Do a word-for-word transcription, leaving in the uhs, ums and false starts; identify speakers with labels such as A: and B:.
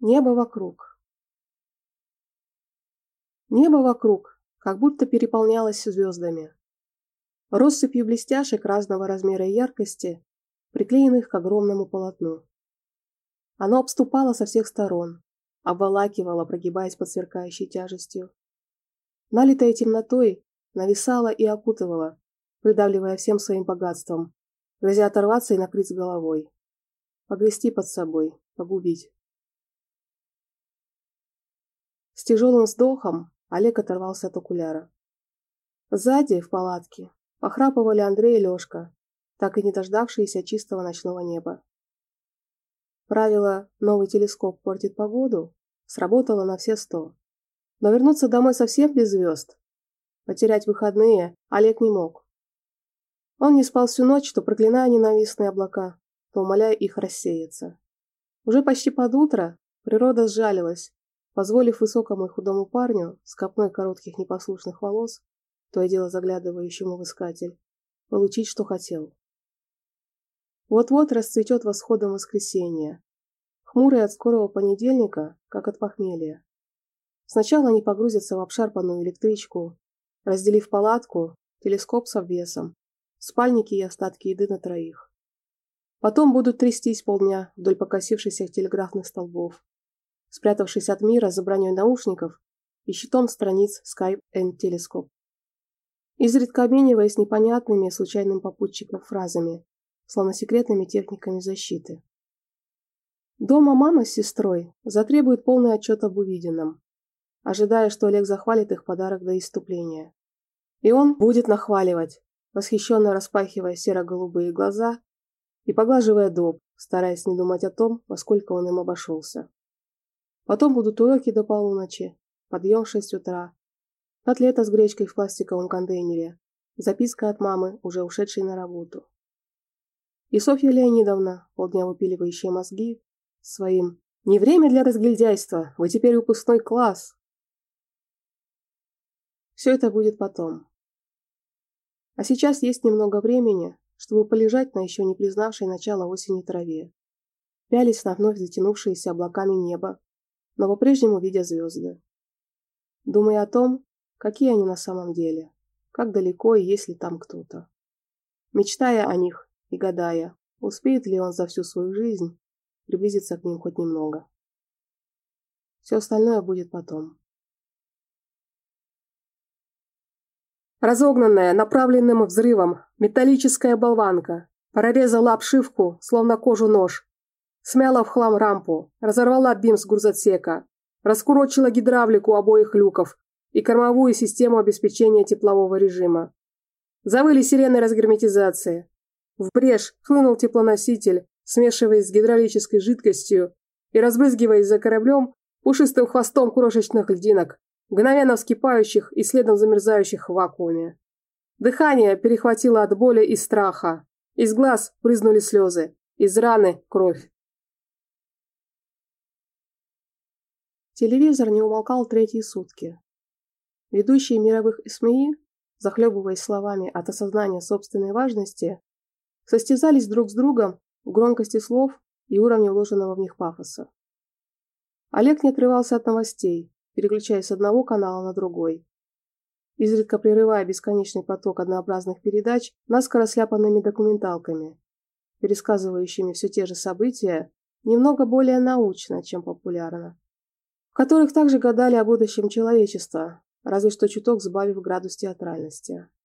A: Небо вокруг. Небо вокруг как будто переполнялось звездами. Россыпью блестяшек разного размера и яркости, приклеенных к огромному полотну. Оно обступало со всех сторон, обволакивало, прогибаясь под сверкающей тяжестью. Налитое темнотой, нависало и окутывало, придавливая всем своим богатством, грозя оторваться и накрыть с головой. Погрести под собой, погубить. С тяжелым вздохом Олег оторвался от окуляра. Сзади, в палатке, похрапывали Андрей и Лешка, так и не дождавшиеся чистого ночного неба. Правило «новый телескоп портит погоду» сработало на все сто. Но вернуться домой совсем без звезд, потерять выходные Олег не мог. Он не спал всю ночь, то проклиная ненавистные облака, то умоляя их рассеяться. Уже почти под утро природа сжалилась, позволив высокому и худому парню с копной коротких непослушных волос, то и дело заглядывающему в искатель, получить, что хотел. Вот-вот расцветет восходом воскресенье, хмурый от скорого понедельника, как от похмелья. Сначала они погрузятся в обшарпанную электричку, разделив палатку, телескоп с обвесом, спальники и остатки еды на троих. Потом будут трястись полдня вдоль покосившихся телеграфных столбов, спрятавшись от мира за броней наушников и щитом страниц Skype and Telescope. Изредка обмениваясь непонятными случайным попутчикам фразами, словно секретными техниками защиты. Дома мама с сестрой затребует полный отчет об увиденном, ожидая, что Олег захвалит их подарок до исступления. И он будет нахваливать, восхищенно распахивая серо-голубые глаза и поглаживая доб, стараясь не думать о том, во сколько он им обошелся. Потом будут уроки до полуночи, подъем в шесть утра, котлета с гречкой в пластиковом контейнере, записка от мамы, уже ушедшей на работу. И Софья Леонидовна, полдня выпиливающая мозги, своим «Не время для разгильдяйства, вы теперь выпускной класс». Все это будет потом. А сейчас есть немного времени, чтобы полежать на еще не признавшей начало осени траве, пялись на вновь затянувшиеся облаками небо, но по-прежнему видя звезды. Думая о том, какие они на самом деле, как далеко и есть ли там кто-то. Мечтая о них и гадая, успеет ли он за всю свою жизнь приблизиться к ним хоть немного. Все остальное будет потом. Разогнанная направленным взрывом металлическая болванка прорезала обшивку, словно кожу нож, смяла в хлам рампу, разорвала бимс грузотсека, раскурочила гидравлику обоих люков и кормовую систему обеспечения теплового режима. Завыли сирены разгерметизации. В брешь хлынул теплоноситель, смешиваясь с гидравлической жидкостью и разбрызгиваясь за кораблем пушистым хвостом крошечных льдинок, мгновенно вскипающих и следом замерзающих в вакууме. Дыхание перехватило от боли и страха. Из глаз брызнули слезы, из раны кровь. Телевизор не умолкал третьи сутки. Ведущие мировых СМИ, захлебываясь словами от осознания собственной важности, состязались друг с другом в громкости слов и уровне вложенного в них пафоса. Олег не отрывался от новостей, переключаясь с одного канала на другой, изредка прерывая бесконечный поток однообразных передач наскоро сляпанными документалками, пересказывающими все те же события, немного более научно, чем популярно, в которых также гадали о будущем человечества, разве что чуток сбавив градус театральности.